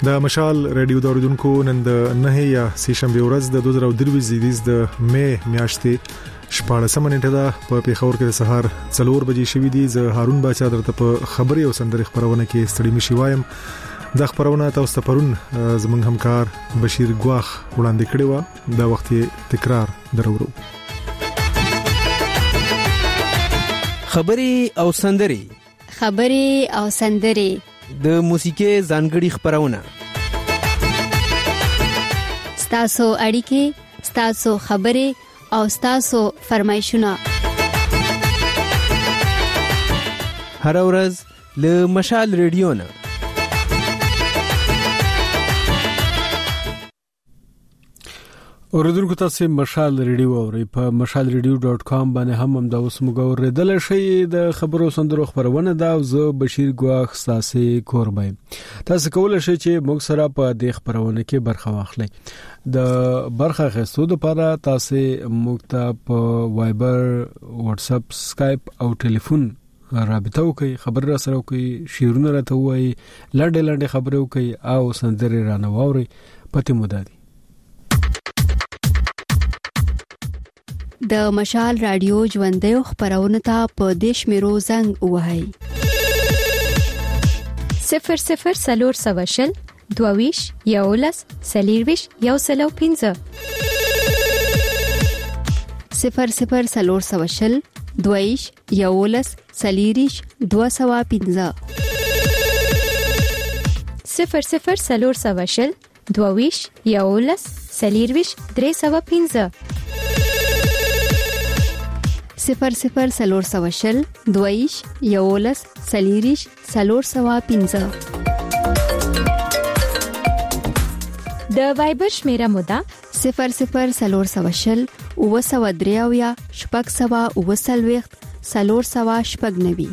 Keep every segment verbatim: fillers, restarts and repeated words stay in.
د مشال رادیو دوردونکو نن د نه یا سیشنبه ورځ د دوه زره درې زیدیز د مې میاشتې شپاړسمه نیټه ده په پیښور کې د سهار څلور بجې شوې دي. زه هارون باچا درته په خبري او سندري خبرونه کې ستړي مشي وایم. د خبرونه تاسو ته پرون زمونږ همکار بشیر ګواخ وړاندې کړی و، دا وخت تکرار درورو. خبري او سندري خبري او سندري د موسیقي ځانګړي خبرونه ستاسو اړیکې، ستاسو خبري او ستاسو فرمایشونه هر ورځ له مشال ریډیو نه. اوریدونکو تاسو مشال ریډیو اورئ په مشال ریډیو ډاټ کام باندې هم هم دا اوس موږ اوریدل شي د خبرو سندرو خبرونه دا زه بشیر ګواخ ساسي کوربای. تاسو کولای شئ چې موږ سره په دې خبرونه کې برخه واخلئ. د برخه غوښتو لپاره تاسو موږ ته په وایبر، واتس اپ، سکایپ او ټلیفون رابطه وکړئ، خبر را سره وکړئ، شیرونه راته وایي، لاندې لاندې خبرې وکړئ او سندري رانه واورئ. پته مو ده د مشال رادیو ژوندۍ خبرونه ته په دیش میرو زنګ وهاي صفر صفر سلور سواشل دوویش یولس سلیرویش یو سلو پینزه صفر صفر سلور سواشل دوویش یولس سلیریش دو سوا پینزه صفر صفر سلور سواشل دوویش یولس سلیرویش درې سوا پینزه صفر صفر سلور سواشل دویش یولس سلیریش سلور سوا پینزه. د وایبر شمیره مودا صفر صفر سلور سواشل او سوا دریاویا شپږ سوا او سلويخت سلور سوا شپږ نوي.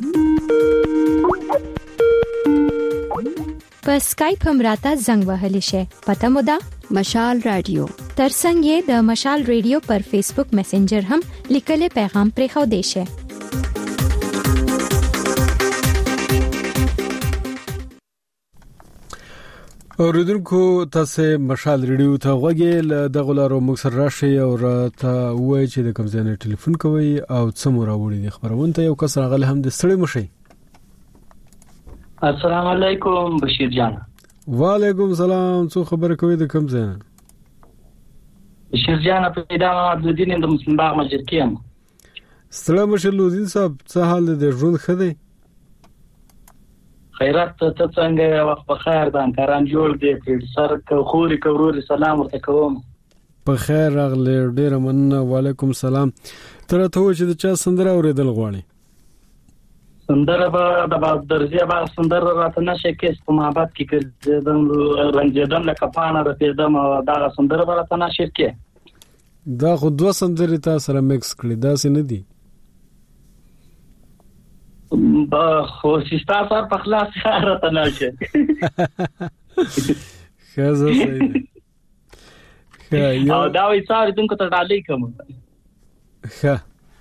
په سکایپ هم راته زنګ وهلی شي. پته مودا مشال رادیو. ترڅنګ یې د مشال رادیو پر فیسبوک میسنجر هم لیکلي پیغام پرې خو دی شي. اوریدونکو تاسو مشال رادیو ته غوږی له دغه لارو مکسر راشي او راته وایي چې د کوم ځای نه ټلیفون کوي او څه مو راوړي دي خبرونه ته. یو کس راغلی هم د ستړي مشي. السلام علیکم بشیر جان. وعلیکم السلام. څو خبر کوي د کوم ځای نه؟ بشیر جان پیدا عبدالدین د مسلم باغ مسجد کې یم. سلام مشلودین صاحب، څه حال دی؟ ژوند ښه دی؟ خیرات ته څنګه؟ وخت په خیر ده، کاران جوړ دی، سر خوري کوروري سلام ورته کوم. په خیر راغلی، ډیر مننه. وعلیکم السلام. تر ته و چې د چا سندره اوریدل غواړي؟ سندره به د درځي به سندره راته نشه کېس په محبت کې کېدم رنجیدم لکه پانه رپېدم، دا سندره به راته نشه کې. دا خو دوه سندرې تا سره مکس کړي، داسې نه دي؟ خو ستا سر په خلاص راته نشه. ښه زه صحیح دی. او دا وایي څه دونکو ته ډالۍ کوم. ښه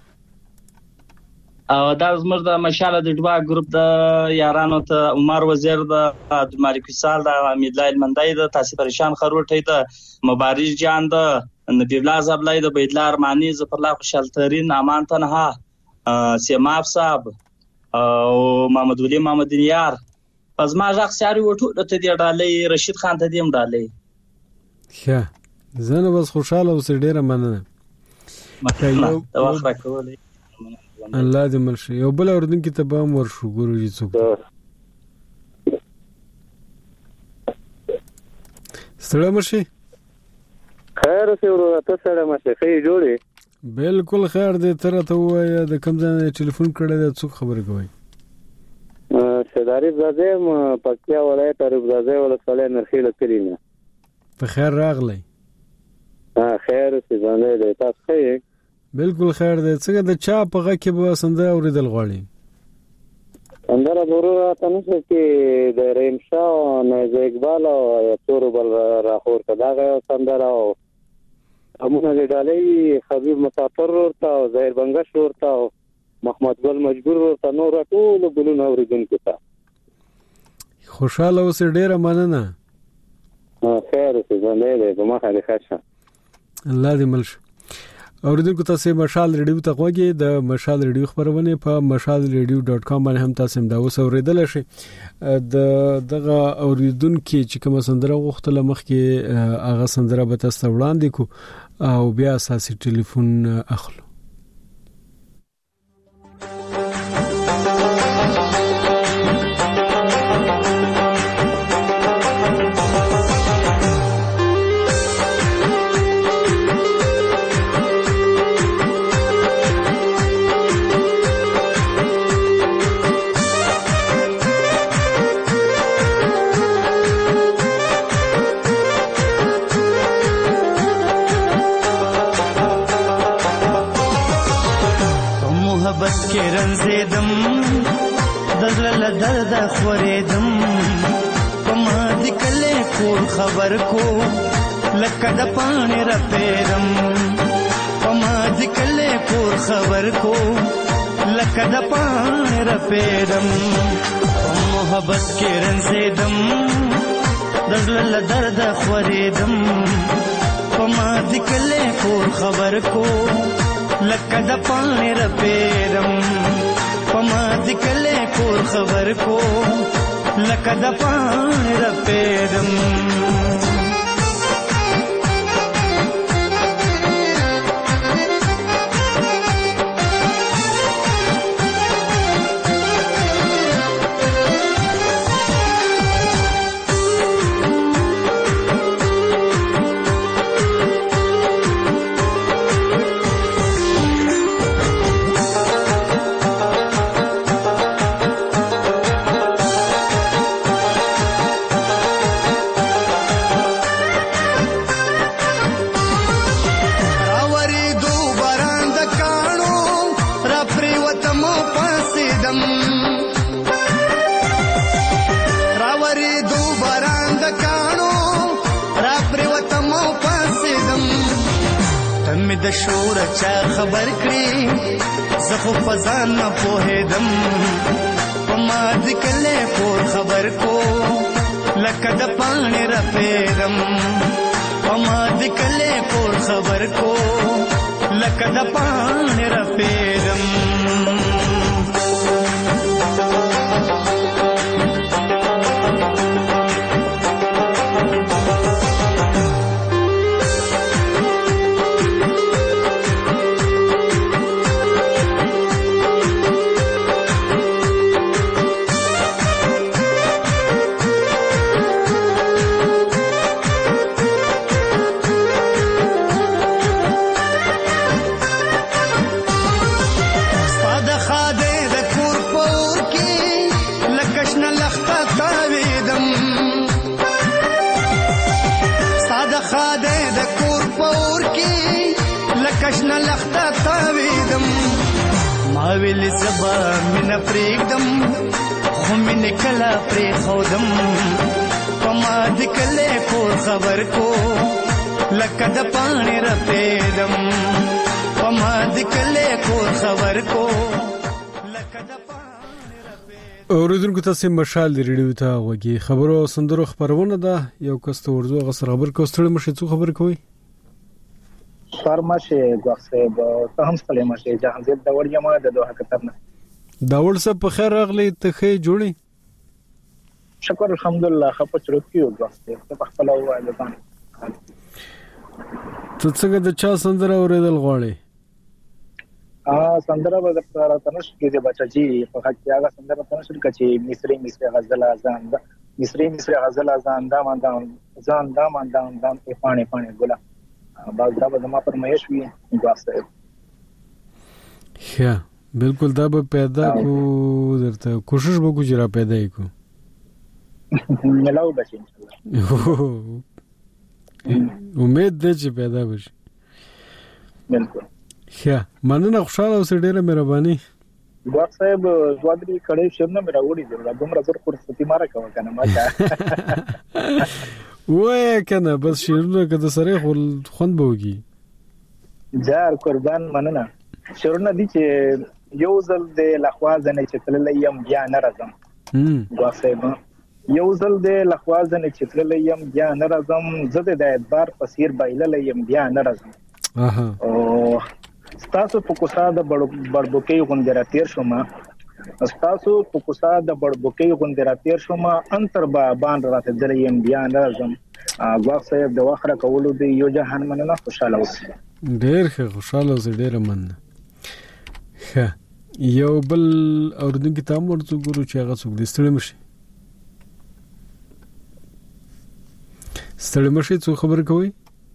او دا زموږ د مشال د ډوا ګروپ د یارانو ته عمر وزیر د عبدالمالک وصال د امید لایل مندای د تاسو پریشان خروټی د مبارز جان د نبی الله زبلای د بیدلا ارمانی ظفر الله خوشالترین امان تنها سیماف صاحب او محمد ولی محمد یار پزما ځخ ساری وټو ته دی ډالۍ رشید خان ته دیم ډالۍ. ښه زه نو بس خوشاله اوسې، ډیره مننه. مکه دا وخت راکولې الله دې مرشي. یو بل اوردونکو ته به هم ورشو، ګورو چې څوک. ستړی مشي؟ خیر اوسې ورو، ته ستړی مشي؟ ښه جوړې؟ بالکل خیر دی. ته راته ووایه د کوم ځای نه ټلیفون کړی دی، څوک خبرې کوئ؟ شهداري زاده یم، پکتیا ولایت عرب زاده ولسوالۍ نرخیله کلي نه. په خیر راغلی. خیر اوسې ځانې دی، تاسو ښه یې؟ بالکل خیر دی. څنګه د چا په غږ کې به سندره اوریدل غواړي؟ سندره ضرور راته نشته چې د رحیم شاه او نایزه اقبال او تورو بل راخور ته دغه سندره او امونه د ډالۍ حبیب مسافر ورته او ظاهر بنگش ورته او محمد ګل مجبور ورته نور ټول ګلونه اوریدونکو ته. خوشاله اوسې، ډیره مننه. خیر اوسې ژوندی دی په مخه دې ښه شه الله دې مل شه. اوریدونکو تاسو مشال ریډیو ته غوږی د مشال ریډیو خبرونه په مشال ریډیو ډاټ کام باندې هم تاسو هم دا اوس اوریدل شئ. د دغه اوریدونکو چې کوم سندره غوښتل مخکې هغه سندره به تاسو وړاندې کو او بیا اساسي ټلیفون اخلو. رنزیدم دزل درد خوریدم پما دی کله کور خبر کو لکه د پانی را پیرم پما دی کله کور خبر کو لکه د پانی را پیرم محبت کې رنزیدم دزل درد خوریدم پما دی کله کور خبر کو لکه د پانی را پیرم پما دکلے کور خبر کو لکه د پانی را پیرم د شور چا خبر کړي زخو فزان نه پوهېدم پما دکلے کور خبر کو لکه د پانی را پیرم پما دکلے کور خبر کو لکه د پانی را پیرم کشنا لخته تاویدم ما ویل سبا مینه پرېږدم خو مینه کله پرېښودم پما د کلي کور خبر کو لکه د پانی را پیرم پما د کلي کور خبر کو لکه د پانی را پیرم. اوریدونکو تاسو مشال ریډیو ته غوږی خبرو سندرو خبرونه ده یو کس ته ورزو غسر خبر کوستړ مشه څو خبر کوي فرماشه غوښه به هم ستلې مشه جهانزید د وړ جماعت د دوه کترنه دا ور سب په خیر راغلی ته خې جوړي شکر الحمدلله خپل چرکیو غوښه په خپل وایي ځان ته څنګه د چا سندره اوریدل غواړي ا سندره به د تنش کې د بچی په حق کې هغه سندره تنش کې مصری مصری غزل ازان ده مصری مصری غزل ازان ده مان ده ځان ده مان ده ځان په پانی پانی ګلا باز دا به ما فرمایش وی غوښه ښه بالکل دا به پیدا کو درته کوشش وکړو چې را پیدا کو ملاو بچی ان شاء الله امید دې چې پیدا وشي بالکل ښه مننه خوشاله اوسې ډېره مهرباني ګوښ صاحب زوادري کړي شنه مې راوړي دا دومره زر فرصتي ماره کوي کنه ما وای کنه بس شیرونه کده سره خوند بوږي جار قربان مننه شیرونه دي چې یو ځل د لخوا ځنه چې تللې يم بیا نه راځم ګوښه صاحب یو ځل د لخوازن چتلل یم بیا نه راځم زه د اعتبار پسیر بایلل یم بیا نه راځم اها او تاسو په کوسا د بړبوکې غوندره تیر شوم تاسو په کوسا د بړبوکې غوندره تیر شوم انتر با باندې راته دریم بیا نه راځم غواخ صاحب د واخره کولو دی یو جهان مننه خوشاله اوسئ ډېر ښه خوشاله اوسئ ډېر مننه ښه یو بل اوردونکو ته هم ورڅو ګورو چې هغه څوک دي ستړي مشي ستړي مشي څو خبر کوي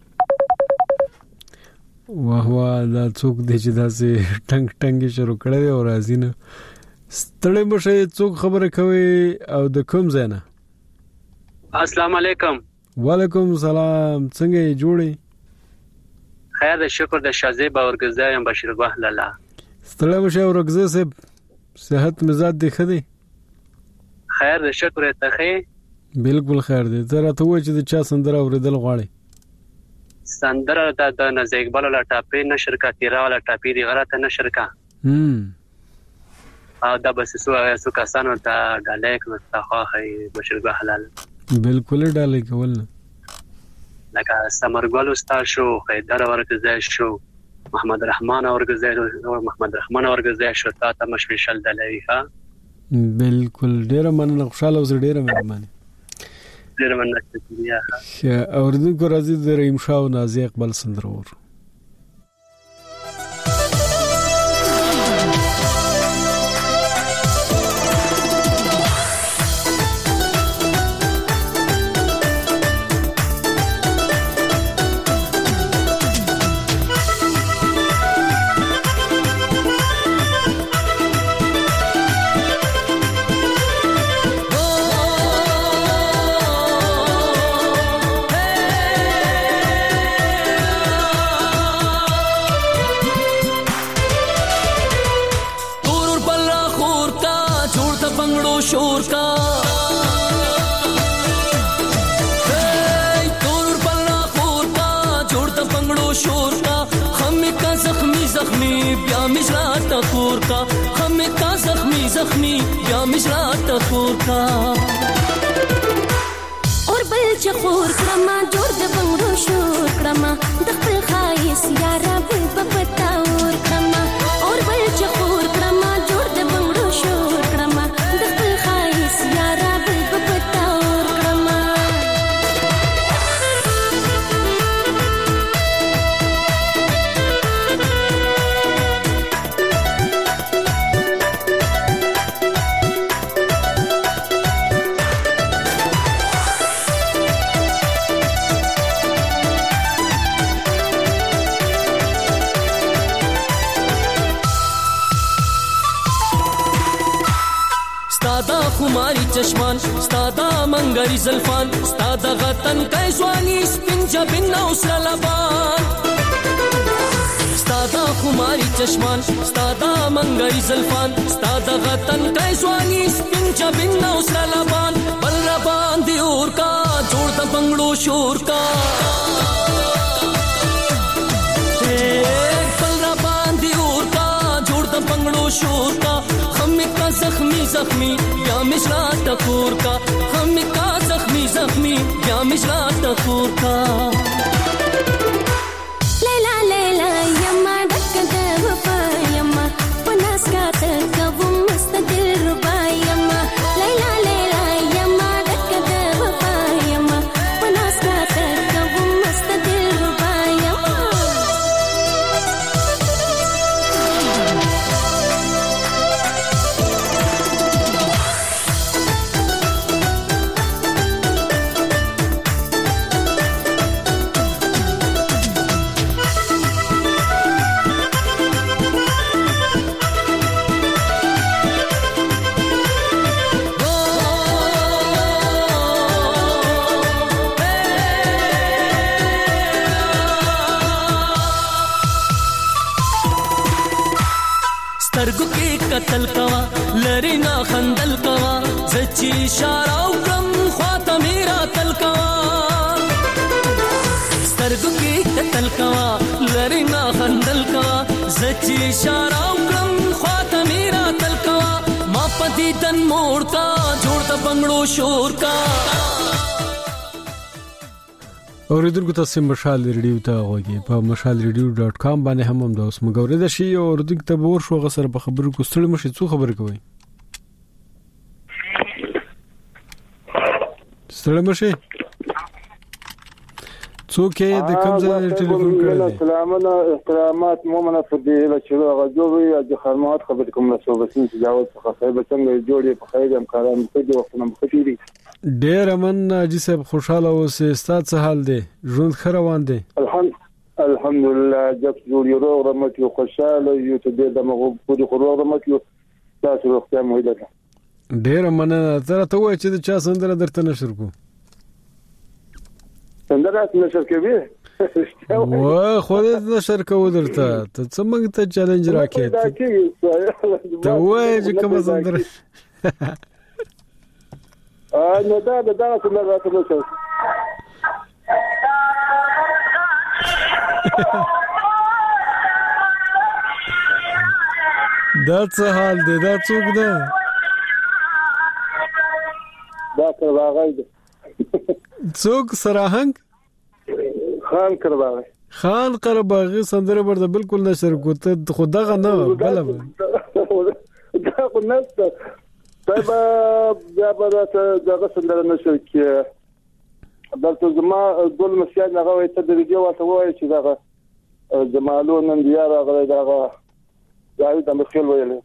واه واه دا څوک دی چې داسې ټنګ ټنګ شروع کړی او راځي نه ستړي مشي څوک خبره کوي او د کوم ځای نه السلام علیکم وعلیکم السلام څنګه جوړې خیر د شکر د شازې باورګزار یم بشیر ګواه لاله ستړي مشي اورګزار صاحب صحت مزاج دی خدي خیر د شکر ته خې بالکل خیر دی زه راته وای چې د چا سندره اوریدل غواړي سندره د د نزیک بل لا ټاپې نشر کا تیرا ولا ټاپې دی غره نشر کا هم او دا بس سو سو کسانو ته ډالې کوم ته خو بشیر ګواه حلال بالکل ډالې کول لکه سمرګل استاد شو خیدر ورګزای شو محمد رحمان ورګزای محمد رحمان ورګزای شو تا ته مشوشل دلوي ها بالکل ډیر مننه خوشاله اوسئ ډیر مهرباني ډیر مننه شکریہ اوردونکو راځي د رحیم شاه او نازي اقبال سندره ور शोर का तोर पल्ला खोर का जोड़ता पंगड़ो शोर का हमें का जख्मी जख्मी ब्या मिश्रा टकोर का हमें का जख्मी जख्मी ब्या मिश्रा टकोर का और बल चखोर क्रमा जोड़ पंगड़ो शोर क्रमा दखल खाइस यारा बुल बपता और क्रमा और बल चखोर क्रमा जोड़ पंगड़ो शोर क्रमा यारा बुल बपता और क्रमा खुमारी चश्मान स्तादा मंगरी जल्फान स्तादा गतन कैसवानी स्पिंजा बिन्ना उसलबान स्तादा खुमारी चश्मान स्तादा मंगरी जल्फान स्तादा गतन कैसवानी स्पिंजा बिन्ना उसलबान बलरबान दियोर का जोड़ता बंगड़ो शोर का बलरबान दियोर का जोड़ता बंगड़ो शोर का हमें का जख्मी जख्मी या मिश्रा टकोर का हमें का जख्मी जख्मी या मिश्रा टकोर का लैला लैला यम्मा डक वफा यम्मा पनास का तक वो मुस्तदिल रुबा यम्मा लैला लैला यम्मा डक वफा यम्मा पनास का तक वो मुस्तदिल रुबा यम्मा سترګو کې قتل کوا لری نا خندل کوا زچی اشاره وکم خواته میرا تل کوا سترګو کې قتل کوا لری نا خندل کوا زچی اشاره وکم خواته میرا تل کوا ما په دیدن موڑ کا جوړ د بنگړو شور کا اوریدونکو تاسو مشال ریډیو ته غوږی په مشال ریډیو ډاټ کام باندې هم هم د اوس مګورې د شي اوریدونکو ته ور شو غسر په خبرو کو ستړي مشي څو خبر کوي ستړي مشي څوک د کوم ځای ټلیفون کړی سلامونه احترامات مومنه فضیله چې غوږوي د خدمات خبر کوم نو بسین تجاوز څخه څنګه څنګه جوړې په خیر امکانات په دې وخت نه مخکې دي ډیر امن جی صاحب خوشاله اوسه ستاسو څه حال دی ژوند خ روان دی الحمد الحمدلله جب جوړ یو رحمت یو خوشاله یو ته د مغو په خو رحمت یو تاسو وخت مو ده ډیر امن تر ته وای چې چا سندره درته نشر کو سندره نشر کوي و خو دې نشر کوو درته ته څه موږ ته چیلنج راکې ته وای چې کوم سندره ا نو دا دا سندره راته نشر دا څه حال دی دا څوک ده دا کرواغی دی څوک سراهنګ خان کرواغی خان کرواغی سندره برده بالکل نشر کوته خدغه نه بل دا خو نست طيب بیا به دغه سندره نشر کې دلته زما ګل مسیاد هغه وایي ته د ویډیو واته وایي چې دغه جمالو نن بیا راغلی دغه یاوی د مخیل ویل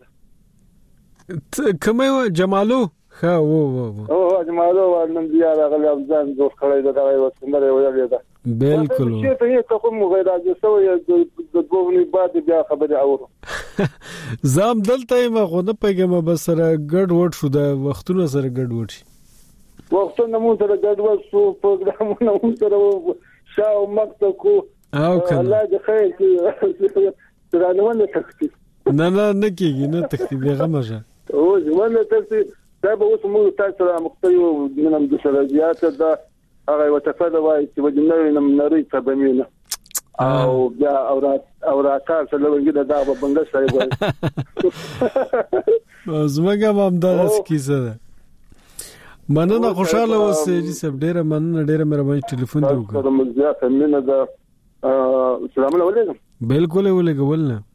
کومه جمالو خا وو وو او جمالو نن بیا راغلی ځان جوړ کړی دا دغه سندره ویل دا بالکل چې ته یې کوم غیر راځي سوې د دوونی بعد بیا خبره اورو زام دلته ما خو نه پیګم بس سره ګډ وډ شو د وختونو سره ګډ وډ شي وختونه مو سره ګډ وډ شو پروګرامونه مو سره شاو مکتب کو او کنه الله دې خیر کړي ترانونه تختی نه نه نه کیږي نه تختی به غمجه او ځوانه تختی دا به اوس موږ تاسو سره مختلفو منم د سره زیاته دا هغه وتفاده وای چې وجنوي نم نری تبمینه او بیا اورات اوراتار سره لږه دا په بنګ صاحب وای زمګه مامدار کیسه ده مننه خوشاله اوسې چې سب ډیره مننه ډیره مهرباني ټلیفون دی وکړه سره مزه مننه دا سلام علیکم بالکل ولګول نه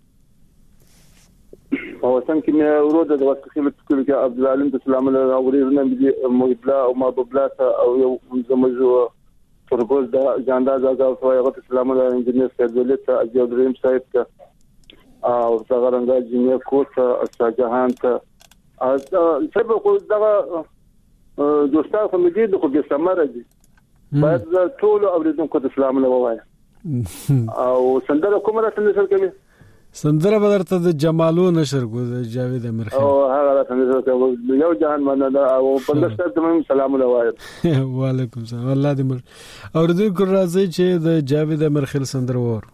او څنګه مې ورود د وخت کې کول کې عبد العلیم سلام الله اورینه دې محبلا او ما ببلاته او یو زموږ فرګوز د جانداز او هغه سلام الله انجنیر سیدولت اجو دریم صاحب ته او څنګه رنګا جنې کوټ او جهان ته او سبب خو دا دوستان خو مې دې خو به سمره دي باید ټول اوریدونکو ته سلام الله وایي او سندره کومه راته نشر کوي سندره بدرته د جمالو نشر کو د جاوید امیر خان او هغه راته کوي یو جهان مننه او بلشت تمام سلام علیکم وعلیکم السلام الله دې مر اور دې ګر راځي چې د جاوید امیر خان سندره ور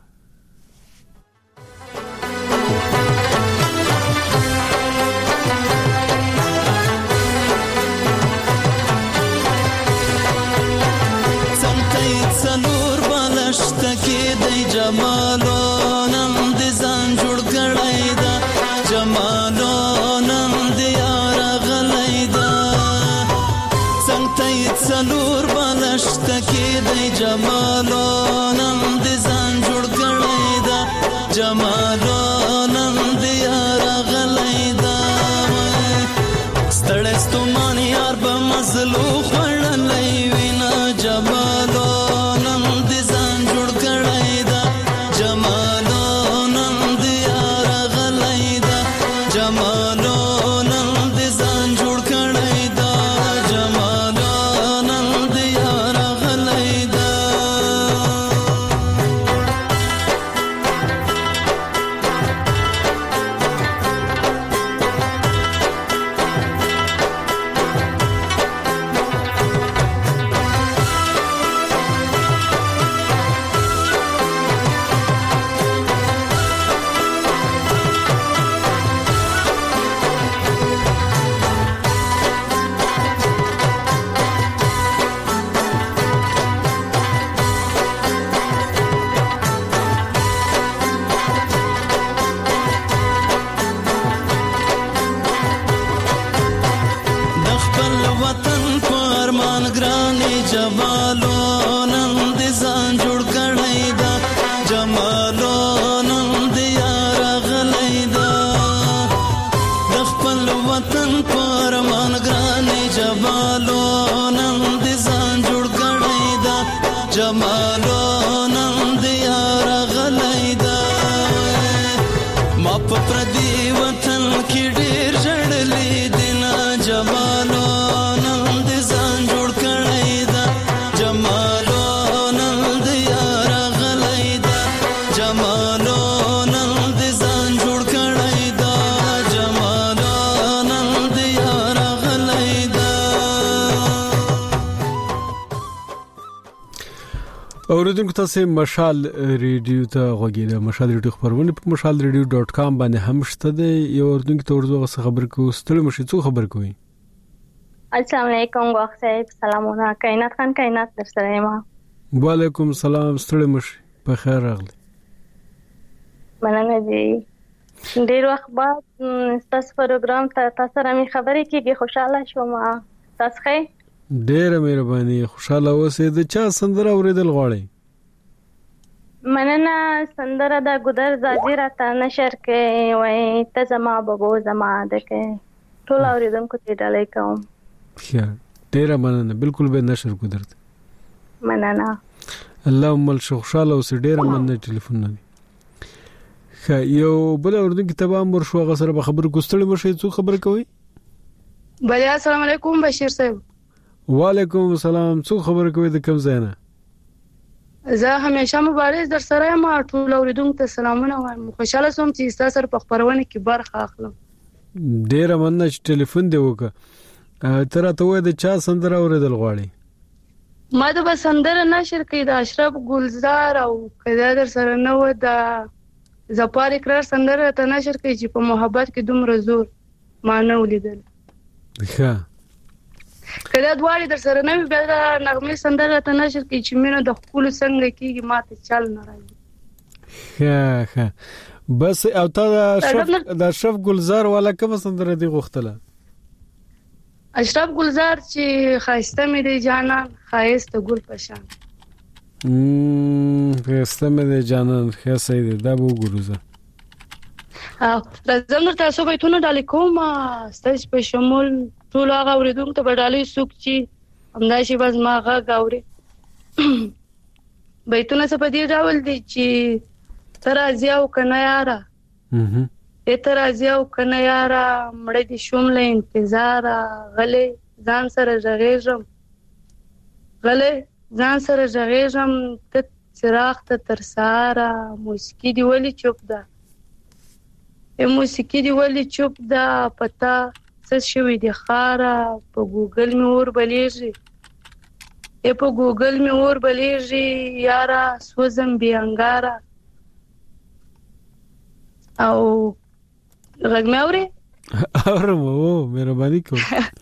څنګه څنور بالشت کې د جمالو جمالو نم دې ځان جوړ کړی دا جمالو نم دې یار غلای دا ستړې ستومان یار به مزلو خړلې وینا جمالو نم دې ځان جوړ کړی دا جمالو نم دې یار غلای دا جمالو نم دې ځان جوړ کړی دا جمالو نم دې یار غلای دا کې ډېر جړلې دینا جمالو نن د ځان جوړ کړی دا جمالو نن د یار غلې دا جمالو نن د ځان جوړ کړی دا جمالو نن د یار غلې دا. اوریدونکو تاسو مشال ریډیو ته غوږی مشال ریډیو خبرونه په مشال ریډیو ډاٹ کام باندې هم شته دی. یو اوریدونکو ته ورځو خبر کو ستړي مشي څو خبر کوي. السلام علیکم واخ صاحب سلامونه کائنات خان کائنات در سره ما. وعلیکم السلام ستړي مشي په خیر راغلی. مننه دی ډیر وخت بعد تاسو پروګرام ته تاسو سره می خبرې کیږي خوشاله شوم. تاسو ښه ډیره مهرباني خوشاله اوسئ. د چا سندره اوریدل غواړئ؟ مننه سندره د ګودر زاجی را ته نشر کې وای ته زما بابو زما دکې ټول اوریدونکو ته ډالۍ کوم. ښه ډیره مننه بالکل به نشر ګودر مننه اللهم خوشاله اوسئ. ډیره مننه ټلیفون نه ښه یو بل اوریدونکو ته به امر شو هغه سره به خبر کوستړي مشه څو خبر کوي. بله السلام علیکم بشیر صاحب. وعلیکم السلام څو خبر کوي د کوم ځای نه؟ زه همیشه مبارز در سره یم ټول اوریدونکو ته سلامونه وایم. خوشاله سوم چې تاسو سره په خبرونه کې برخه اخلم. ډیره مننه چې ټلیفون دی وکړه. تر ته وای د چا سندره اوریدل غواړي؟ ما د بسندره نشر کې د اشرف ګلزار او کدا در سره نو د زپار اقرار سندره ته نشر کې چې په محبت کې دومره زور ما نه ولیدل. ښه کله دواړي در سره نوې بل نغمه سندره ته نشر کې چې مینه د خپل څنګه کېږي ماته چل نه راځي. ښه ښه بس او تا د اشرف د اشرف ګلزار والا کوم سندره دی غوښتله؟ اشرف گلزار چې خایسته مې دی جانان خایست ګل پشان. مم خایسته مې دی جانان خایسته دی دا وو ګروزه. او راځم نو تاسو به تونه ډالې کوم ستاسو په شمول ټول هغه اوریدونکو ته ډالې سوق چې همداشي بس ما غا غاوري بیتونه څه په دې ډول دي چې تر ازیاو کنه یارا مهم اتر ازیاو کنه یارا مړ دي شومله انتظار غلې ځان سره ژغېږم غلې ځان سره ژغېږم ته چراغ ته تر سارا موسیقي دی ولی چوپ ده ا موسیقي دی ولی چوپ ده پتا څه شوی دی خارا په ګوګل می اور بلیږي ا په ګوګل می اور بلیږي یارا سوزم بي انګارا او غږماوري اورم او مهرباني کوم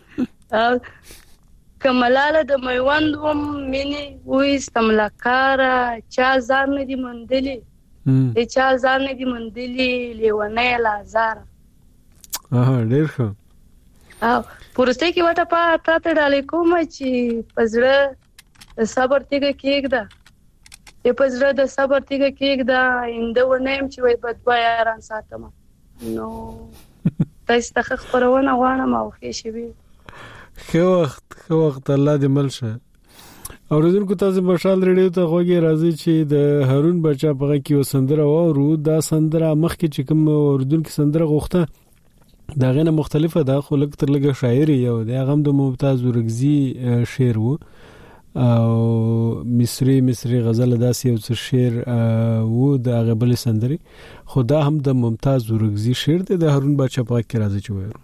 کملاله د میوند وم مینه وې استملکارا چا ځان دې مندلي ا چا ځان دې مندلي لیونه لازار اه ډېر ښه او پرسته کې وټه پا تا ته ډالې کوم چې پزړه صبر تیګه کېګدا ا پزړه د صبر تیګه کېګدا انده ونیم چې وای بدوا یاران ساتم نو تاسو ته خبرونه غواړم او ښه شي خو وخت خو وخت الله دې ملشه. اوریدونکو تاسو مشال ریډیو ته غوږی راځي چې د هارون بچا په کې وسندره وورو دا سندره مخکې چې کوم اوریدونکو سندره غوښته دا غنه مختلفه ده خو لکه تر لګه شاعري یو دا غم د ممتاز ورغزي شعر وو او مصری مصری غزل داسې یو څه شعر وو د غبل سندري خدا هم د ممتاز ورغزي شعر د هارون بچا په کې راځي چې وایو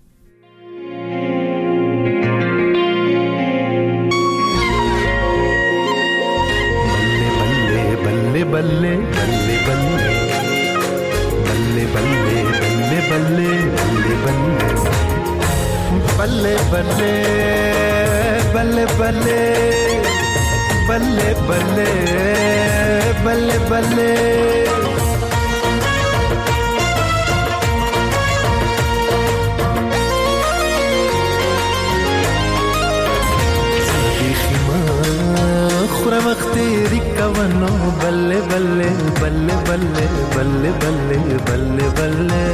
बल्ले बल्ले बल्ले बल्ले बल्ले बल्ले बल्ले बल्ले बल्ले बल्ले बल्ले बल्ले बल्ले बल्ले बल्ले बल्ले خورا مختیری کوانو بلے بلے بلے بلے بلے بلے بلے بلے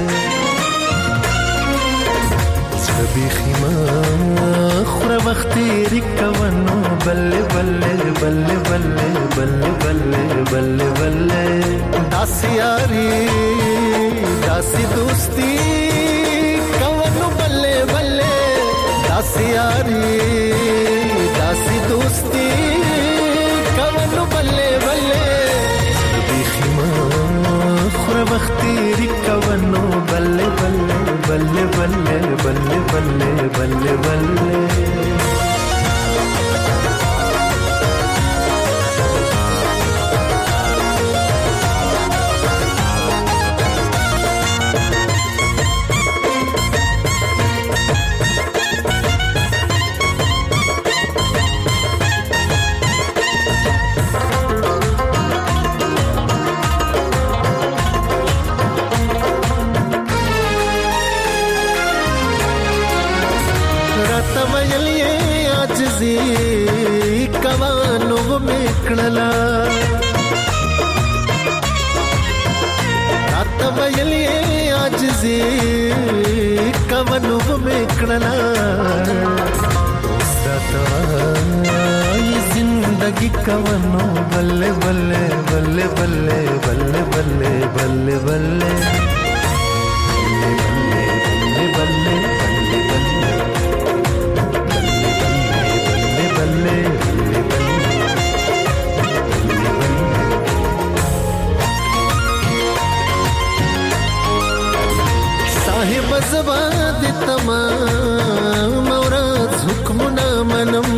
سبی خیما خورا مختیری کوانو بلے بلے بلے بلے بلے بلے بلے بلے داسی یاری داسی دوستی داسې یاري داسې دوستي کوونو بلې بلې بیخي ما خوره وخت تېرې کوونو بلې بلې بلې بلې بلې بلې بلې بلې کوانو میکړلا رات ویلې عاجزي کوانو میکړلا ستای زندگی کوانو بلې بلې بلې بلې بلې بلې بلې بلې زباد تمام اورات حکمنا منم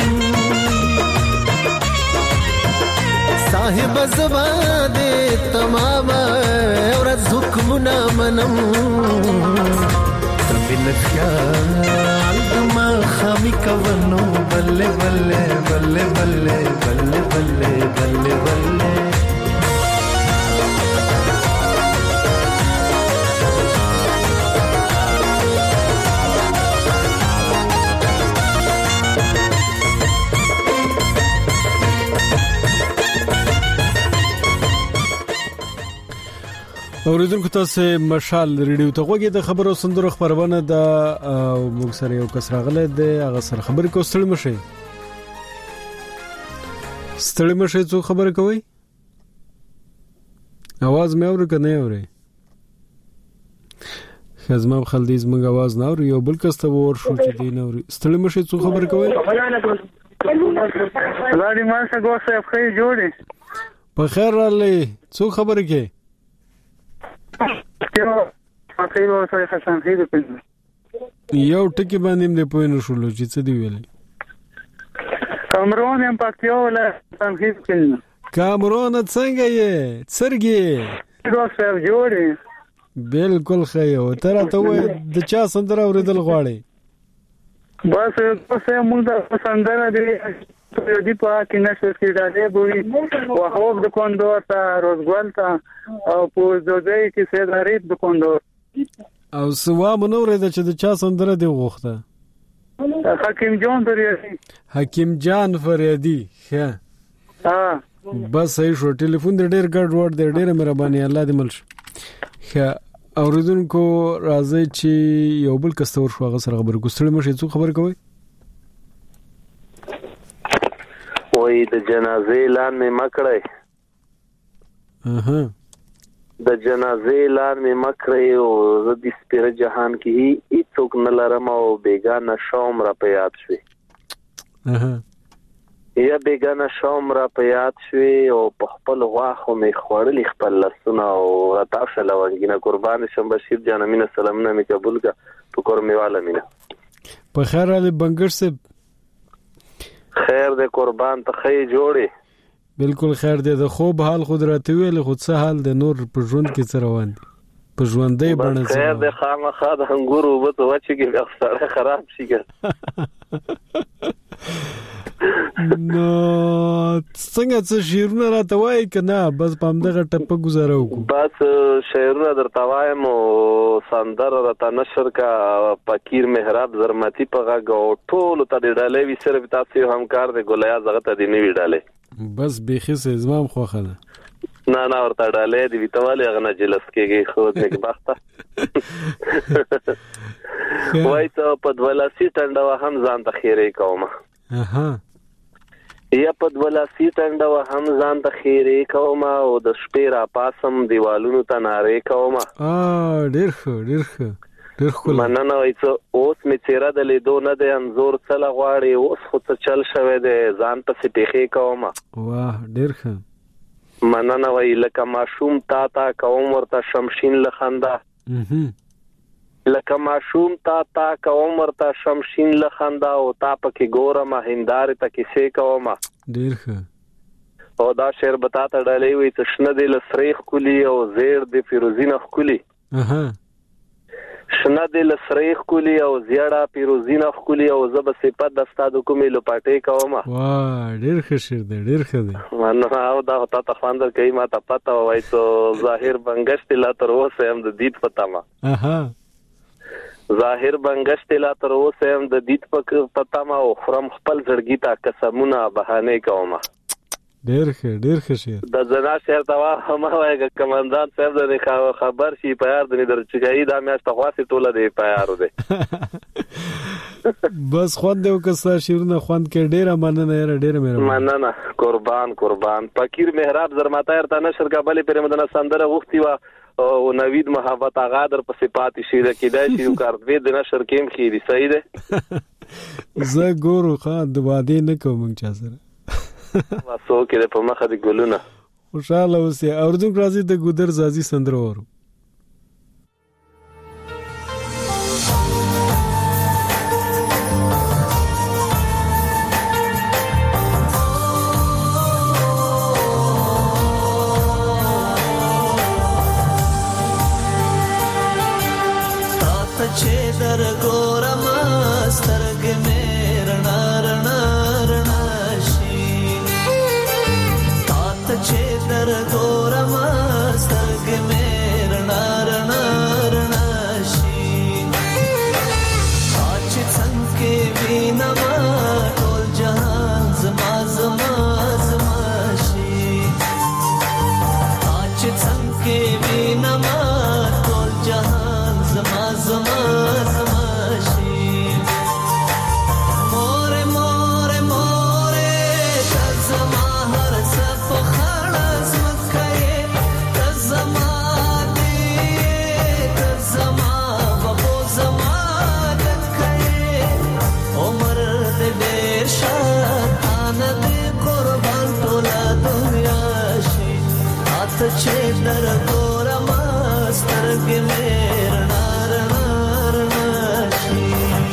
صاحب زباد تمام اورات حکمنا منم تبل خیال دما خامي کوونو بلې بلې بلې بلې بلې بلې بلې بلې اوریدونکو تاسو مشال ریډیو ته غوږی د خبرو سندرو خبرونه د موږ سره یو کس راغله د هغه سره خبرې کو ستړي مشه ستړي مشه څو خبرې کوي आवाज مې اوري کنه اوري خزمه خلدیز موږ आवाज نه اوري یو بل کس ته ور شو چې دی نه اوري ستړي مشه څو خبرې کوي لاري ما څنګه غوښه په جوړي په خیر رالی څو خبرې کوي یو ټکی باندې دې پوه نه شول چې څه دی ویل کامرون هم پکې ولا تنخیص کړل کامرون څنګه یې څرګي غوښه جوړي بالکل خیو تر ته و د چا سندره اوریدل غواړي بس څه موږ د سندره دی یو دی په کې نشه کې راځي بوي او هوب د کوندور ته روزګل ته او په دوزي کې سید غریب د کوندور او سوا منورې د چې د چا سندره دی غوښته حکیم جان فریادي حکیم جان فریادي ښه ها بس صحیح شو ټلیفون د ډېر ګډ وډ د ډېر مهرباني الله دې ملش ښه اوریدونکو راځي چې یو بل کستور شو هغه سره خبر کوستړي مشه څو خبر کوي وای د جنازې اعلان مې مکړی اها د جنازې اعلان مې مکړی او د سپیره جهان کې هیڅوک نه لرم او بیگانه شوم را په یاد شوي اها یا بیگانه شوم را په یاد شوي او په خپل غواخو مې خوړلي خپل لاسونه او تاسو لونګینه قربان شم بشیر جان امینه سلامونه مې قبول کا په کور مې والا مینه په خیر علي بنګر سے خیر دې قربان ته خې جوړي بالکل خیر دې د خوب حال خود راته ویل خود څه حال د نور په ژوند کې څه روان دي په ژوندۍ بڼه خیر دې خامخا د انګورو وبته وچې کې سره خراب شي نو څنګه څه شیرونه راته وای کنه بس پام دغه ټپه گزارو بس شیرونه درته وایم او سندر راته نشر کا فقیر محراب زرمتی په غو ټول ته ډالې وی صرف تاسو همکار دې ګولیا زغه ته دی نیوی ډالې بس بيخي سه زمام خوخه ده نه نه ورته ډالې دی ویتواله غنه جلس کېږي خو دې بخته وای ته په دولاسي ټنډه هم ځان ته خیره کومه اها یا په دولاسي ټنډه هم ځان ته خیره کومه او د شپې را پاسم دیوالونو ته ناره کومه ا ډیر ښه ډیر ښه ډیر خو مننه وای څه اوس می چیرې د لیدو نه د انزور څل غواړي اوس خو څه چل شوه د ځان په سپېخې کوم. واه ډیر ښه. مننه وای لکه ماشوم تا تا کوم ورته شمشین لخنده. اها لکه ماشوم تا تا کوم ورته شمشین لخنده او تا پکې ګورم هندار ته کیسې کوم. ډیر ښه. او دا شعر بتا ته ډالې وي چې شنه د لسریخ کلی او زیر د فیروزینه خولي. اها شنه د لسریخ کلی او زیړه فیروزینه خولي او زب صفات د استاد کومې لپټې کوم. واه ډیر ښه شعر دی ډیر ښه دی. مننه او دا تا ته خواندر کوي ما ته پته وای ته ظاهر بنگشت لا تر اوسه هم د دید پتا ما. اها ظاهر بنگشت لا تر اوسه هم د دید پتا ما او خرم خپل زړګی ته قسمونه بهانه کوم. ډیر ښه ډیر ښه شعر. د زنا شعر دا هم وایي کمانډان صاحب د خبر شي پیار د درچګي دا میاشت خاصه ټوله دی پیار دی. بس خوان دیو کسا شعرونه خوان کې ډیره مننه یاره ډیره مهرباني. مننه قربان قربان. فقیر محراب زرماتا ارته نشر کابل پر مدنه سندره غوښتي وا او نوید محبت آغا در په صفات شیره کیدای شي کارت د نشر کېم خېری صحیح ده. زه ګورو خان د واده نه کوم چا سره. واسو کې په مخه د ګلونه خوشاله اوسه. اردو راځي د ګودر زازي سندره ورو. تا چې در ګورم سترګې مې رڼا رڼا رڼا چې در ګورم سترګې مې رڼا رڼا رڼا شي. چې څنګه وینم ټول جهان زما زما زما شي. چې څنګه وینم ټول جهان زما زما زما شي. مور مور مور زما هر صف چې در ګورم سترګې مې رڼا رڼا رڼا شي.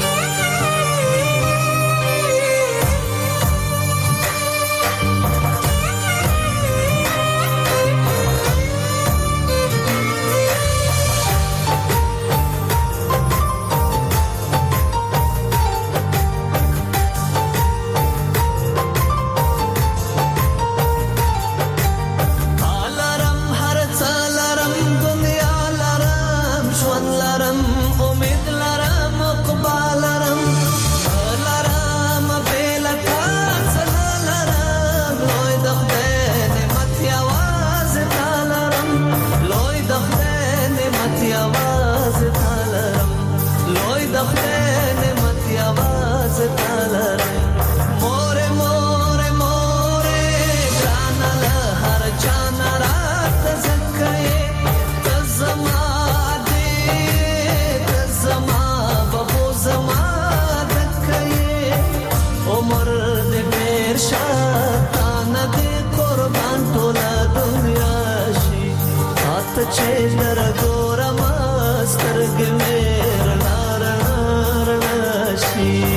چې در ګورم سترګې مې رڼا رڼا رڼا شي.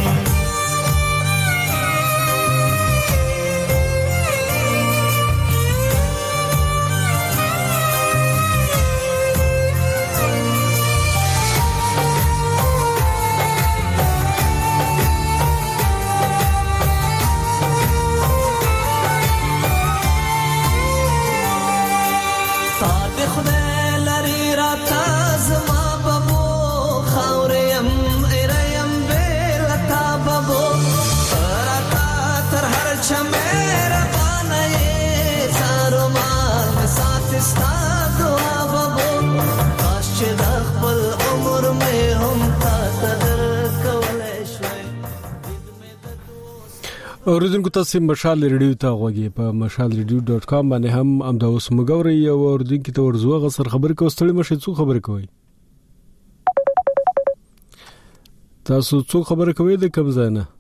اوریدونکو تاسو مشال ریډیو ته غوږی په مشال ریډیو ډاٹ کام باندې هم امدا اوس مګوري او اوریدونکو ته ورزوغه سر خبر کوي ستړي مشه څو خبر کوي. تاسو څو خبره کوي د کوم ځای نه؟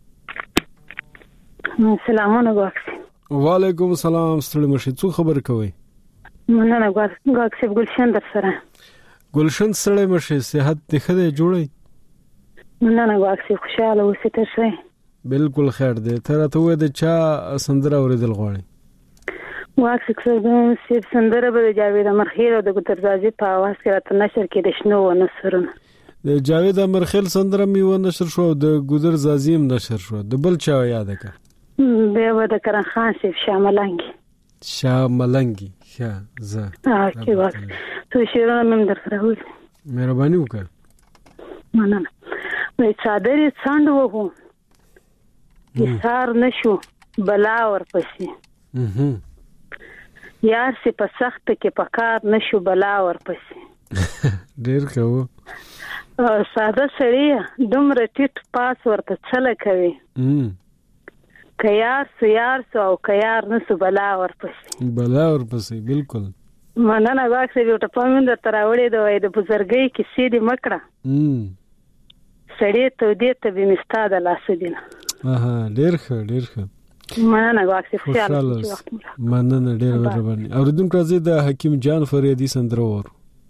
سلامونه غواکس. وعلیکم السلام ستړي مشه. څو خبره کوي؟ مننه غواکس ګلشن در سره. ګلشن ستړي مشه. صحت دې خدای جوړي؟ مننه غواکس خوشاله اوسې ته شي. بالکل خیر دی. تر ته وې د چا سندره اوریدل غواړي؟ غواکس څنګه سیب سندره به جاوید امرخیل او د ګترزازي په आवाज کې راته نشر کې د شنو و نصرونه. د جاوید امرخیل سندره میو نشر شو، د ګذر زازیم نشر شو. د بل چا یاد کا؟ به و د کرن خان سیب شاملنګي. شاملنګي ښه زه. اه کې وخت تو شیرونه مم در سره وې. مهرباني وکړه. مننه. وې صادرې څنډ وو. یسار نشو بلا ورپسې. اها. یار سي په سخت کې پکار نشو بلا ورپسې. ډیر ښه. ساده سړی دومره ټیټ پاس ورته چله کوي. ام کيار سيار سو او کيار نسو بلا ورپسې. بلا ورپسې بالکل. مننه واکسې یو ټپه مې در تراوړې د وای د بزرګۍ کې سیدی مکړه. ام سړی ته دې ته به مستاد لاس دینه. اها ډیر ښه ډیر ښه. مننه واکسې خوشاله وخت. مننه ډیر مهرباني. اوریدونکو راځي د حکیم جان فریدي سندره ور.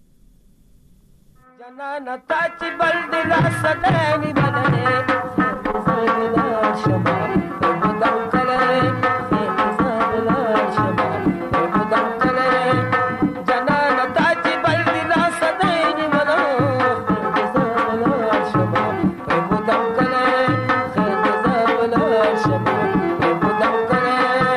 جنان تاچ بل دل سدنی بدنه زغلا شما بدم کله زغلا شما بدم کله جنان تاچ بل دل سدنی بدنه زغلا شما بدم کله زغلا شما بدم کله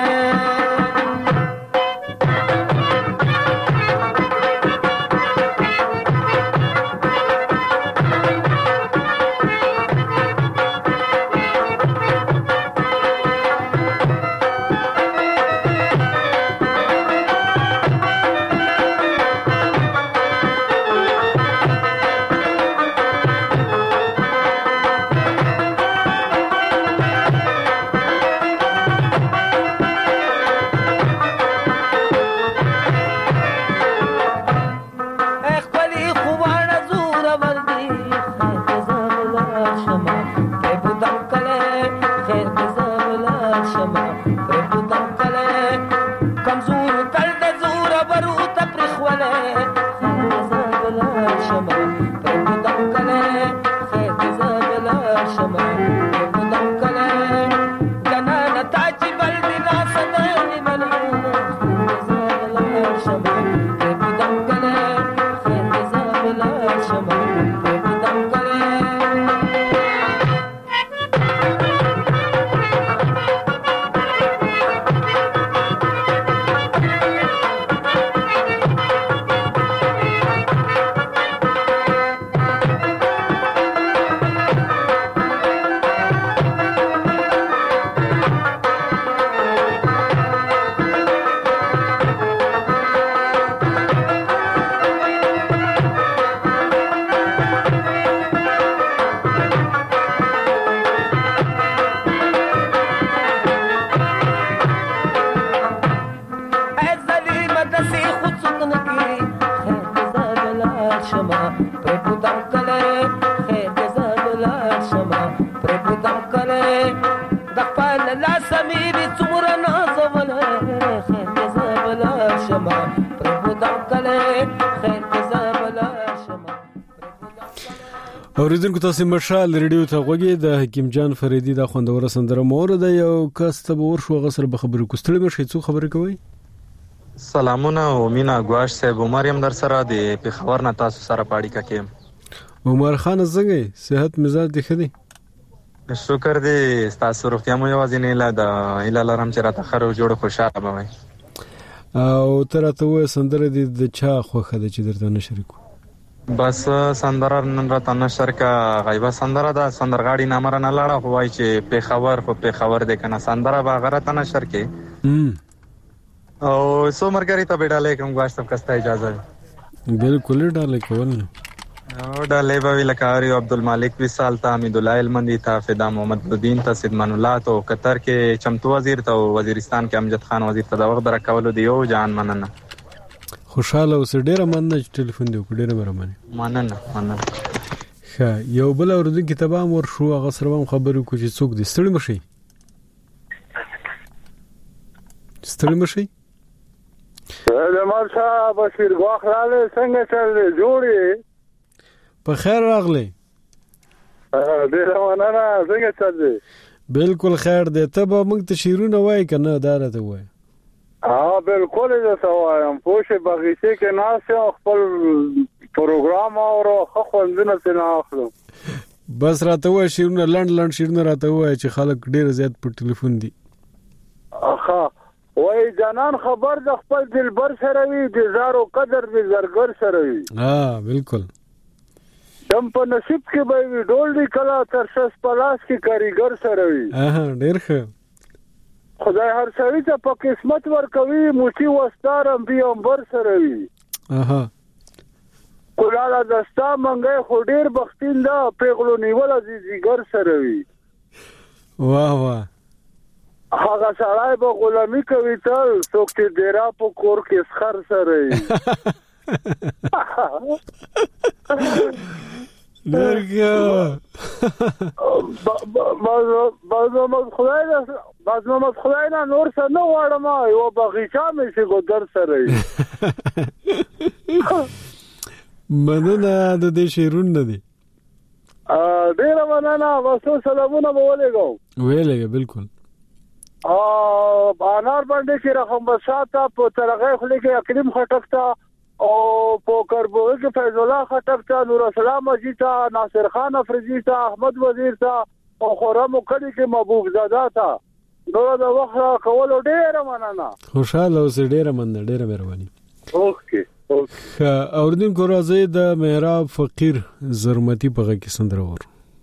اوریدونکو تاسو مشال ریډیو ته غوږی د حکیم جان فریدي د خوندور سندره مور د یو کس ته ور شو غسر به خبرو کوستړي مشه څو خبرې کوي. سلامونه او مینا غواش صاحب عمر يم در سره د پیښور نه تاسو سره پاړی ککم. عمر خان زنګي صحت مزاج دی خدي؟ شکر دې تاسو روغتیا مو یوازې نه لا د اله لرم چې راته خرو جوړ خوشاله بوي. او تر ته و سندره د چا خوخه د چې درته نشریکو؟ بس سندره نن راته نشر کا غیبه سندره دا سندرغاړي نامره نه لاړه وای چې پیښور خو پیښور د کنه سندره با غره نشر کې او سو مرګری ته بیډاله کوم غواړم کسته اجازه بالکل ډاله کول او ډاله به لکاري عبدالمالک وصال ته حمید الله المندی ته فدا محمد الدین ته سیدمان الله ته قطر کې چمتو وزیر ته وزیرستان کې امجد خان وزیر ته د وخت درکولو دیو جان مننه خوشاله اوس ډیره مننه چې ټلیفون دی وکړ ډیره مهرباني مننه مننه ښه یو بل اوردن کتاب هم ور شو هغه سره هم خبرو کو چې څوک دي ستړي مشي ستړي مشي جمال صاحب بشیر غواخلاله څنګه چل جوړي په خیر راغلی ډیر مننه څنګه چل دی بالکل خیر دی ته به موږ ته شیرونه وای کنه دا راته وای ها بالکل زه سوایم پوښه بغیچه کې ناس خپل پروګرام او خو خوندنه نه اخلو بس راته وای شیرونه لند لند شیرونه راته وای چې خلک ډیر زیات په ټلیفون دي اخا وای جانان خبر د خپل دلبر سره وی د زارو قدر د زرګر سره وی ها بالکل دم په نصیب کې به وی ډول دی کلا تر شس پلاس کې کاریګر سره وی اه ډیر ښه خدای هر سړی ته په قسمت ورکوي موتی وستارم پیغمبر سره وی اها کولاله دستا منګي خو ډیر بختین دا پیغلو نیول عزیزګر سره وی واه واه هغه سړی به غلامي کوي تل څوک چې ډیرا په کور کې اسخر سره وي درګه بازمت خدای نه بازمت خدای نه نور څه نه واړم یو بغیچه مې چې ګودر سره وي مننه د دې شیرون نه دي ډیر مننه واسو سلامونه ولېګو ویلې بالکل ا انار باندې چې رقم بساته په ترغه خلک کې اکریم خټک تا او په کربوغي کې فیض الله خټک تا نور اسلام مجید تا ناصر خان افریدی تا احمد وزیر تا او خرم کړي کې محبوب زاده تا نور د وخت کول ډیر مننه خوشاله اوس ډیر مننه ډیر مهرباني اوکې اوکې اوردن کو راځي د محراب فقیر زرمتی په کې سندرور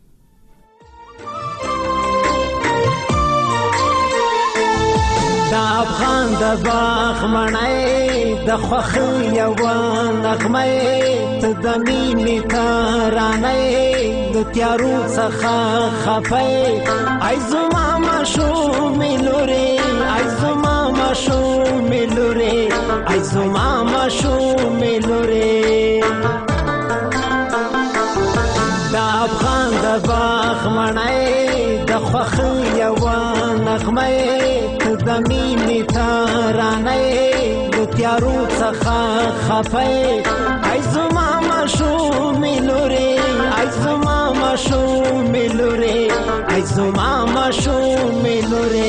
دا افغان د باغ مړای د خوخ یو نغمه ته د مینې ترانه د تیارو څخه خفای ای زما مشو ملوري ای زما مشو ملوري ای زما مشو ملوري دا افغان د باغ مړای د خوخ یو نغمه د مینې ترانه د تیارو څخه خفای ای زما مشو ملوري ای زما مشو ملوري ای زما مشو ملوري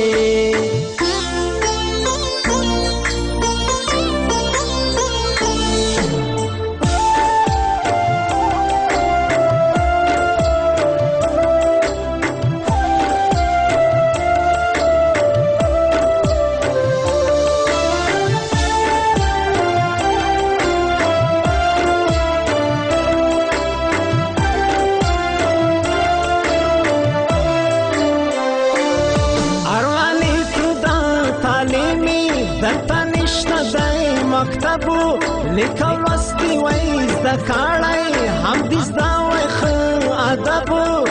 لیکل وستي وای زده کړای هم دې زده وای خو ادب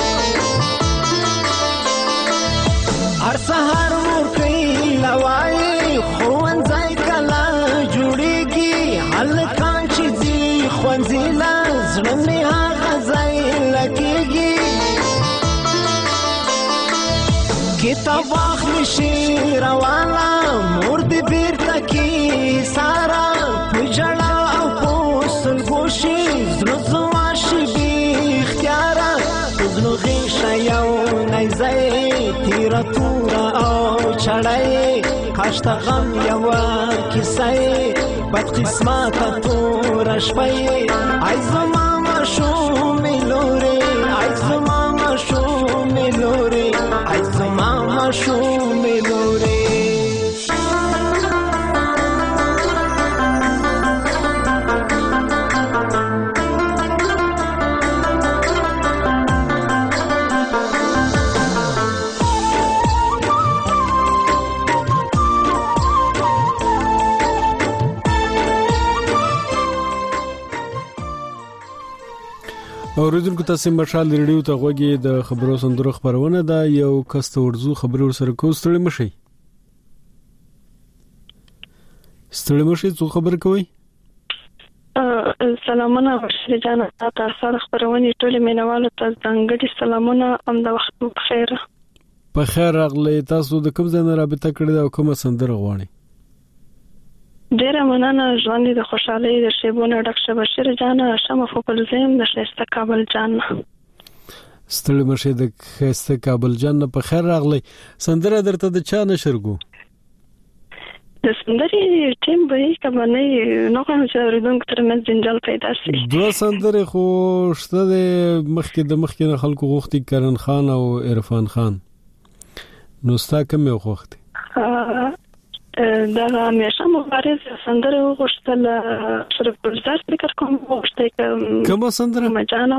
هر سحر ور کوي لوای خوانځای کلا جوړيږي هلکان چې دي خوانځیلا زړه مې هغه ځای لګيږي کتاب اخلي شي روانه مور دې بیرته کی سارا پجړه او پوسل ګوشي زړه زواشي بي اختیار زړه غیشه یو نایزای تیر تور او چړای کاشت غم یو کیسای بد قسمت تور شپای ای زما مشو ملوري ای زما مشو ملوري ای زما مشو ملوري اوریدونکو تاسو مشال ریډیو ته غوږی د خبرو سندرو خبرونه ده یو کس ته ورزو خبرو سره کوستړی مشي ستړی مشي څو خبر کوي سلامونه بشری جان تاسو خبرونه ټول مینوالو ته ځانګړي سلامونه هم د وخت په خیر په خیر راغلی. تاسو د کوم ځای نه رابطه کړې ده او کومه سندره غواړئ؟ ډیره مننه. ژوند د خوشحالۍ د شیبونو ډک شه بشری جان. شمه فوکل زم د شایسته کابل جان. ستړي مشه د خسته کابل جان په خیر راغلی. سندره درته د چا نشر کو؟ د سندري ټیم به کبه نه نو کوم چې ردون تر مې جنجال پیدا شي. دوه سندره خو شته د مخکې د مخکې نه خلکو غوښتي کرن خان او عرفان خان. نو ستا کوم یو غوښتي؟ دا همیشه مبارز سندره غوښتل شرف ګلزار فکر کوم غوښتي کوم سندره مجانو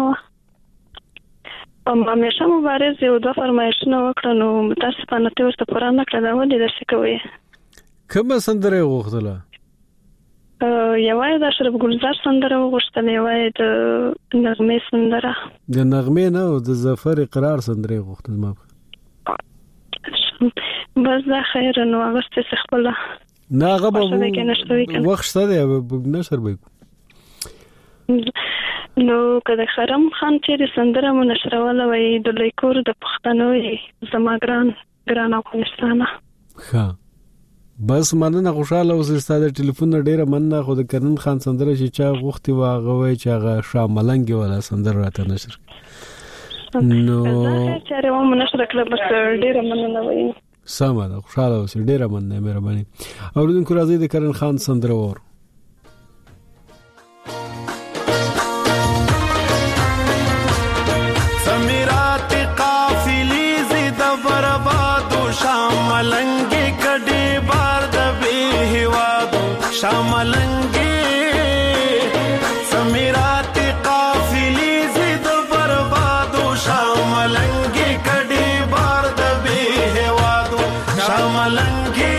ام همیشه مبارز یو دوه فرمایشونه وکړو نو متاسفانه ته ورته پوره نه کړل ولې درس کوي. کوم سندره غوښتله؟ یوای د شرف ګلزار سندره غوښتل یوای د نغمه سندره د نغمه نه او د ظفر اقرار سندره غوښتل ما بس دا خیر نو اغست خپل نه غبا وخت ستاسو نشر به نو کله خرم خان چې سندره منشروله وای د لیکور د پښتنو زماګران ګران افغانستان. ها بس مننه خوشاله اوس ستاسو ټلیفون ډیره مننه. خو د کرن خان سندره چې چا غوښتي واغه وای چې هغه شاملنګي ولا سندره راته نشر نو چاره و منشر کړه بس ډیره مننه وای. سمه ده خوشاله اوس ډیره مننه مهرباني. اوریدونکو راځي د کرن خان سندره ور سمیرات قافلی زید برباد شاملنګي کډي بار د به هوادو شاملنګي سمیرات قافلی زید برباد شاملنګي کډي بار د به هوادو شاملنګي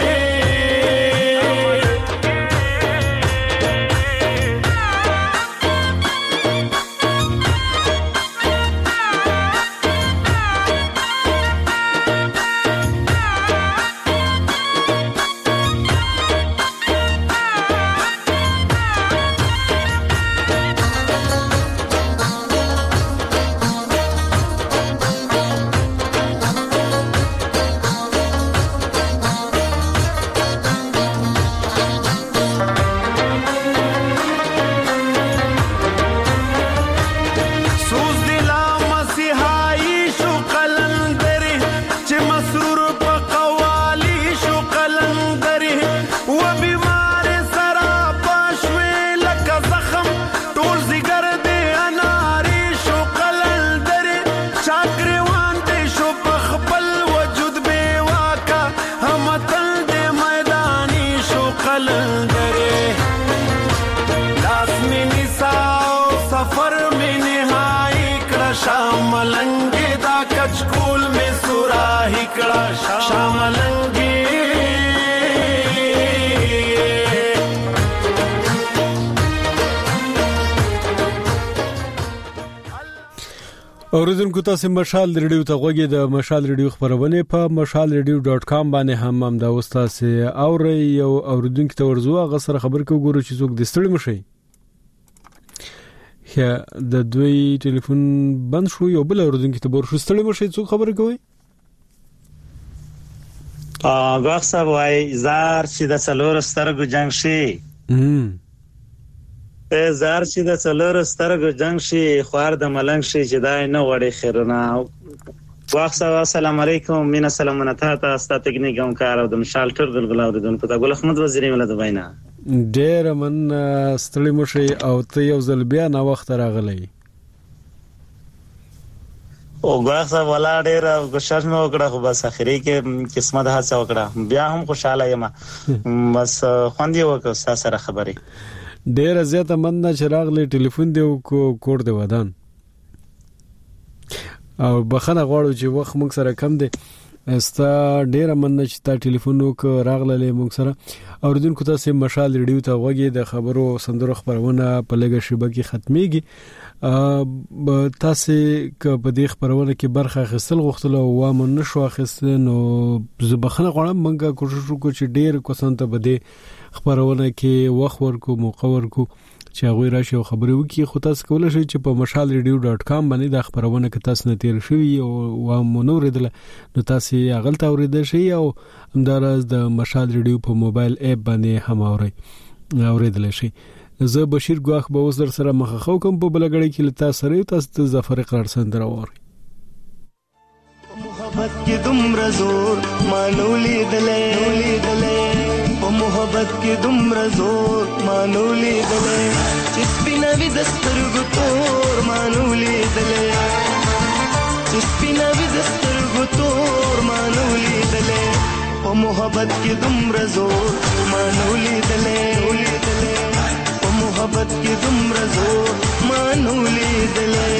اوریدونکو تاسو مشال ریډیو ته غوږی د مشال ریډیو خبرونه په مشال ریډیو ډاټ کام باندې هم هم دا وستاسه او یو اوریدونکو ته ورزو هغه سره خبر کو ګورو چې څوک د ستړي مشي یا د دوی ټلیفون بند شو یو بل اوریدونکو ته ورشو ستړي مشي څوک خبر کوي ا غاښ صاحب وای زار چې د څلور سترګو جنگ شي هم زار چې د څلور سترګو جنگ شي خوار د ملنګ شي چې دای نه وړي خیرونه غاښ صاحب السلام علیکم مینا سلامونه ته ستاسو تکنیکوم کار او د مشال ټر ګلګل اوریدونکو ته ګل احمد وزیری مله د وینا ډیر من ستړي مشي او ته یو ځل بیا نه وخت راغلی او غاښ صاحب ولا ډیر کوشش مې وکړه خو بس اخري کې قسمت هڅه وکړه بیا هم خوشاله یم بس خوندې وکړه سره خبرې ډیر زیاته مننه چې راغلی ټلیفون دی کو کوډ دی ودان او بخنه غواړو چې وخت موږ سره کم دی استا ډیر مننه چې تا ټلیفون وک راغلی موږ سره اوریدونکو تاسو مشال ریډیو ته وګورئ د خبرو سندرو خبرونه په لګه شبکې ختميږي تاسو ک په دې خبرونه کې برخه اخیستل غوښتل او وامه نشو اخیستل نو زه بخنه غواړم موږ کوشش وکړو چې ډیر کوسان ته بده خبرونه کې وخت ورکو موقع ورکو چې هغه راشي او خبرې وکړي. خو تاسو کولای شئ چې په مشال ریډیو ډاټ کام باندې د خبرونه کې تاسو نه تیر شوي او مونوریدل نو تاسو هغه ته اوریدل شي او همدارس د مشال ریډیو په موبایل اپ باندې هم اوري اوریدل شي. زه بشیر ګواخ به اوس در سره مخ خو کوم په بلګړی کې لتا سره تاسو ته ظفر اقرار سندره ووري. محبت کې دومره زور مانولې دلې دلې په محبت کې دومره زور مانولې دلې چې سپینوي د سترګو تور مانولې دلې چې سپینوي د سترګو تور مانولې دلې په محبت کې دومره زور مانولې دلې دلې په محبت کې دومره زور مانولې دلې.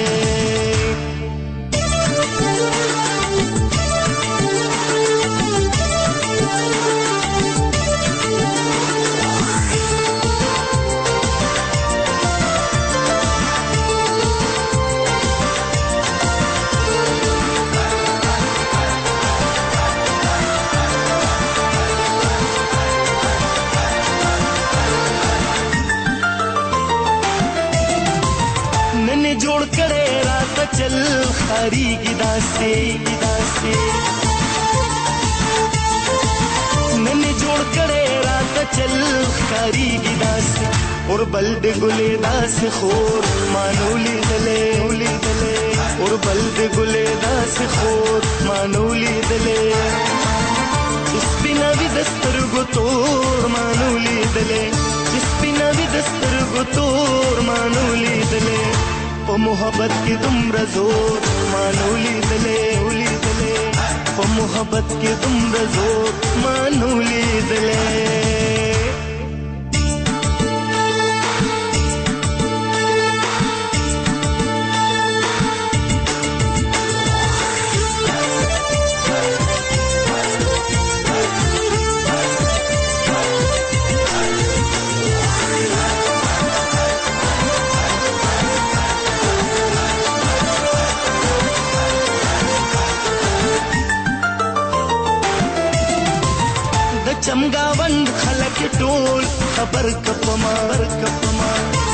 جوړ کړه رات چل خاري کی داسته کی داسته نن جوړ کړه رات چل خاري کی داسته اور بلد ګلې داس خور مانولې دلې ولې دلې اور بلد ګلې داس خور مانولې دلې سپیناوي دسترګو تور مانولې دلې سپیناوي دسترګو تور مانولې دلې په محبت کې دومره زور مانولې دلې ولې دلې په محبت کې دومره زور مانولې دلې. چمګاوند خلک ټول خبر کپما کپما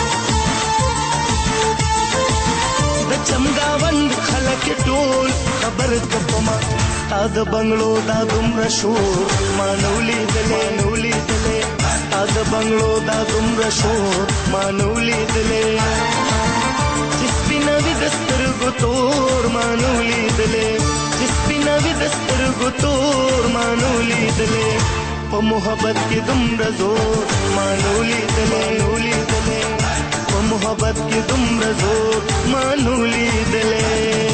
د چمګاوند خلک ټول خبر کپما تاد بنگلو دا دومره شور مانولې دلې نولې دلې تاد بنگلو دا دومره شور مانولې دلې سپیناوي دسترګو تور مانولې دلې سپیناوي دسترګو تور مانولې دلې په محبت کې دومره زور مانولې دلې ولې دلې په محبت کې دومره زور مانولې دلې.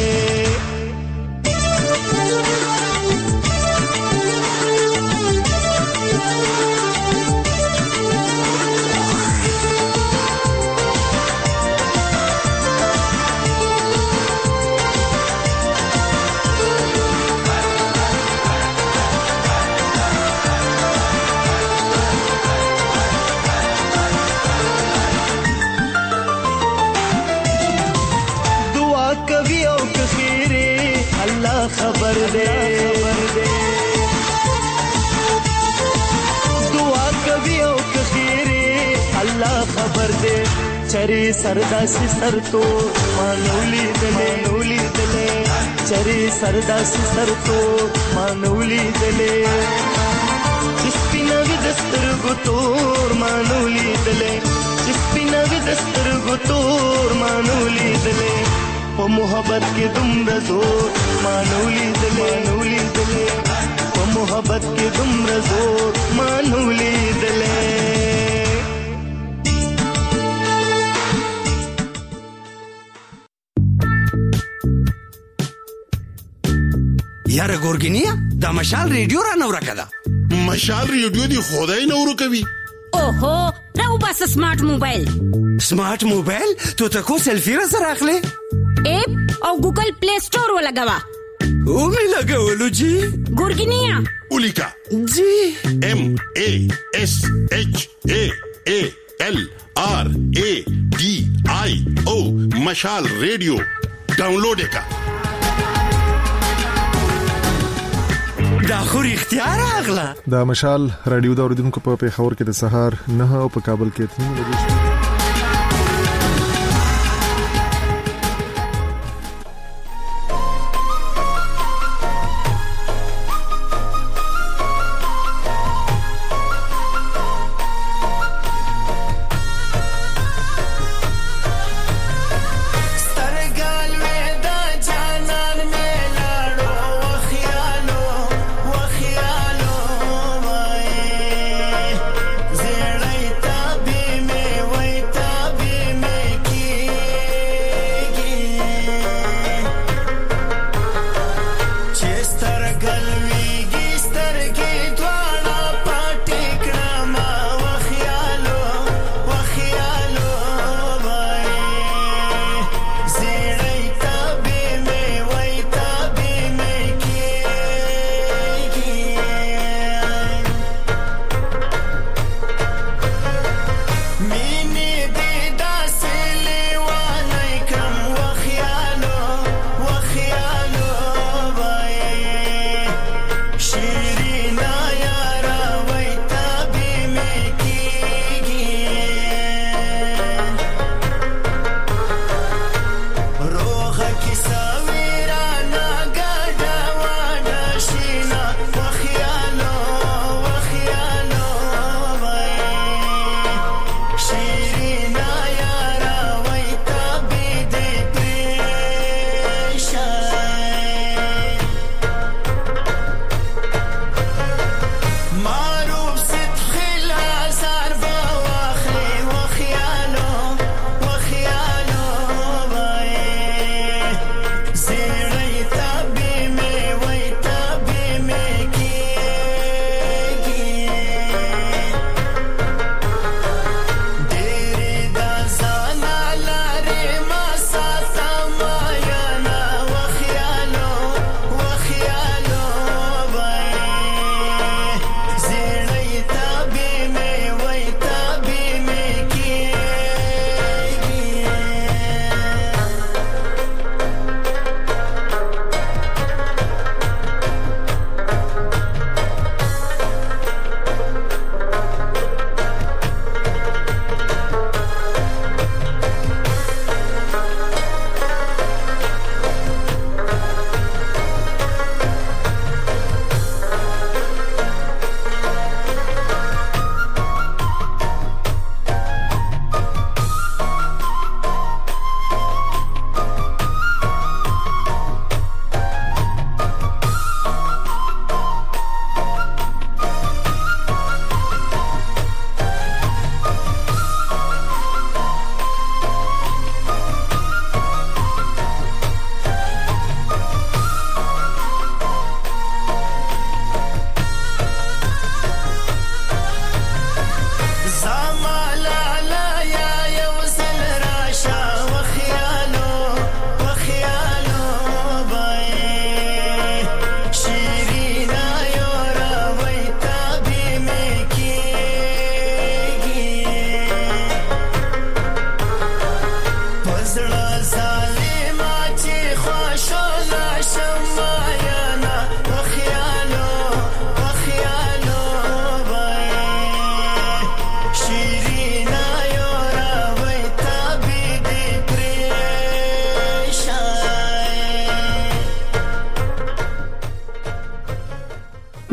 خبر دے دعا کوي او کخیره الله خبر دے چری سردا سی سر تو مانولی دلے نولی دلے چری سردا سی سر تو مانولی دلے سپیناوی دسترګو تور مانولی دلے سپیناوی دسترګو تور مانولی دلے په محبت کې دومره زور مانولې دلې نولې دلې په محبت کې دومره زور مانولې دلې. یاره ګورګینیا دا مشال ریډیو را نو راکړه. مشال ریډیو دی خدای نو ورکوي. اوهو راو بس سمارټ موبایل. سمارټ موبایل تو تکو سیلفی را سره اخلي ایپ او ګوګل پلی سٹور ولګوا. او می لګولو جی ګورګینیا اولیکا جی ام ا اس اچ ا ا ال آر ا ډي آی او مشال ریډیو ډاونلوډ کا. دا خو اختیار اغلا. دا مشال رادیو دا اوریدونکو په پیښور کې د سهار نه او په کابل کې تین بجې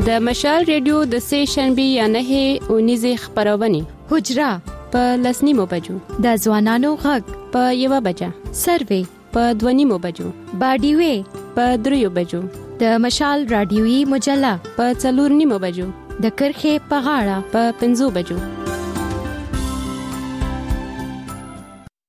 د مشال ریډیو د سه شنبه یا نه اونیزه خبرونه حجرا په لسنیمو بجو، د ځوانانو غږ په یو بجه، سروي په دونیمو بجو، باډیوي په دریو بجو، د مشال رادیوي مجله په څلور نیمو بجو، د کرخه په غاړه په پنځو بجو.